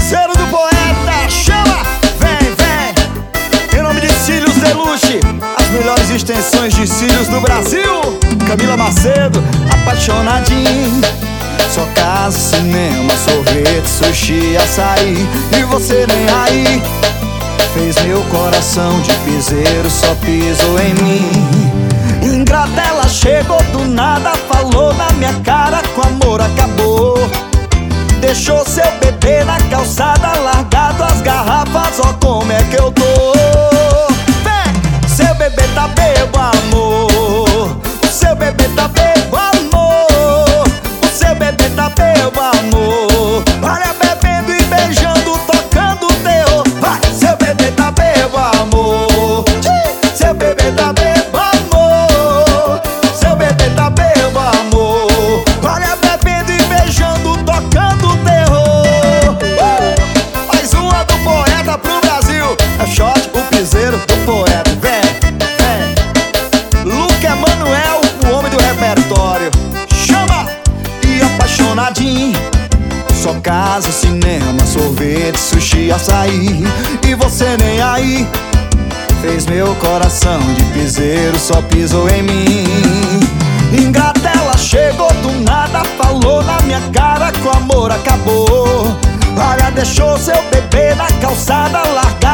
Piseiro do poeta, chama! Vem, vem! Em nome de Cílios Deluxe, as melhores extensões de cílios do Brasil. Camila Macedo, apaixonadinho. Só casa, cinema, sorvete, sushi, açaí. E você nem aí. Fez meu coração de piseiro, só pisou em mim. Ingrata, ela chegou do nada, falou na minha cara que o amor acabou. Deixou seu bebê na calçada, largado as garrafas, ó como é que eu tô. Vem! Seu bebê tá bebo, amor. O seu bebê tá bebo, amor. O seu bebê tá bebo, amor. Olha, bebendo e beijando, tocando terror. Vai! Seu bebê tá bebo, amor. Seu bebê tá bebo, amor. Seu bebê tá bebo, amor. Olha, bebendo e beijando, tocando terror. Mais uma do poeta pro Brasil. É shot, o piseiro do poeta. Vem, vem. Luca Emanuel, o homem do repertório. Chama! E apaixonadinho. Só casa, cinema, sorvete, sushi, açaí. E você nem aí. Fez meu coração de piseiro, só pisou em mim. Ingrata, ela chegou do nada, falou na minha cara que o amor acabou. Olha, deixou seu bebê na calçada, largado